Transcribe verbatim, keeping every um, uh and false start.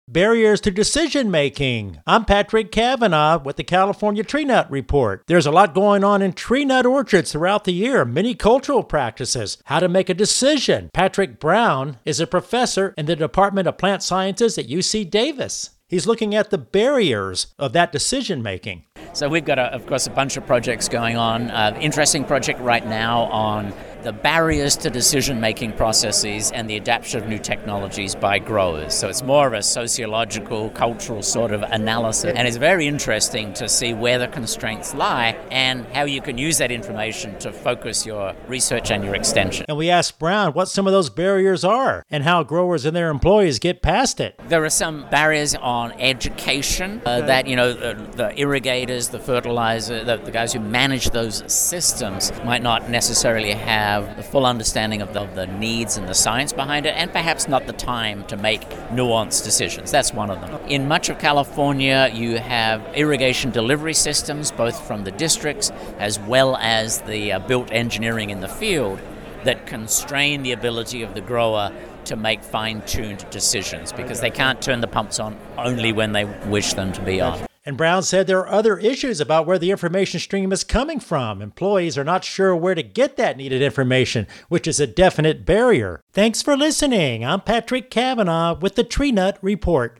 Barriers to decision making. I'm Patrick Cavanaugh with the California Tree Nut Report. There's a lot going on in tree nut orchards throughout the year, many cultural practices, how to make a decision. Patrick Brown is a professor in the Department of Plant Sciences at U C Davis. He's looking at the barriers of that decision making. So we've got, a, of course, a bunch of projects going on. Uh, interesting project right now on the barriers to decision-making processes and the adoption of new technologies by growers. So it's more of a sociological, cultural sort of analysis. And it's very interesting to see where the constraints lie and how you can use that information to focus your research and your extension. And we asked Brown what some of those barriers are and how growers and their employees get past it. There are some barriers on education uh, that, you know, the, the irrigators, the fertilizer, the, the guys who manage those systems might not necessarily have the full understanding of the, of the needs and the science behind it, and perhaps not the time to make nuanced decisions. That's one of them. In much of California, you have irrigation delivery systems, both from the districts as well as the uh, built engineering in the field, that constrain the ability of the grower to make fine-tuned decisions because they can't turn the pumps on only when they wish them to be on. And Brown said there are other issues about where the information stream is coming from. Employees are not sure where to get that needed information, which is a definite barrier. Thanks for listening. I'm Patrick Cavanaugh with the Tree Nut Report.